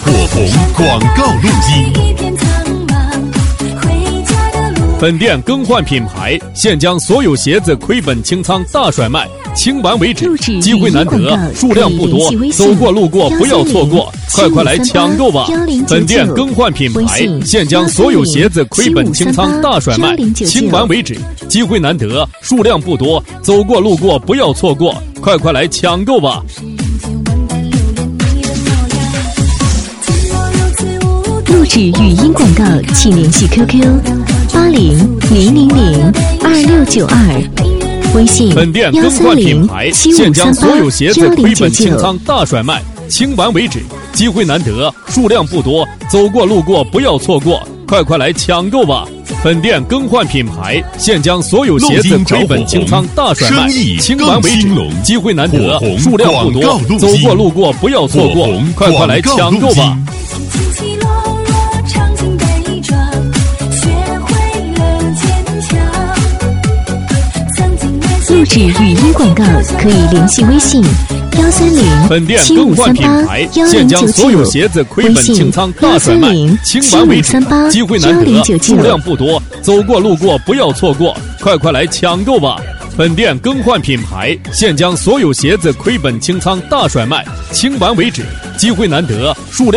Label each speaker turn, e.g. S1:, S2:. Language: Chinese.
S1: 火红广告录音。本店更换品牌，现将所有鞋子亏本清仓大甩卖，清完为止，机会难得，数量不多，走过路过不要错过，快来抢购吧！本店更换品牌，现将所有鞋子亏本清仓大甩卖，清完为止，机会难得，数量不多，走过路过不要错过，快来抢购吧！
S2: 录制语音广告，请联系 QQ8000022692，微信
S1: 本店更换品牌，现将所有鞋子亏本清仓大甩卖，清完为止，机会难得，数量不多，走过路过不要错过，快来抢购吧！本店更换品牌，现将所有鞋子亏本清仓大甩卖，清完为止，机会难得，数量不多，走过路过不要错过，快来抢购吧！
S2: 录制语音广告可以联系微信
S1: 本店更换品牌，现将所有鞋子亏本清仓大甩卖，清完为止，机会难得，数量不多，走过路过不要错过，快来抢购吧！本店更换品牌，现将所有鞋子亏本清仓大甩卖，清完为止，机会难得，数量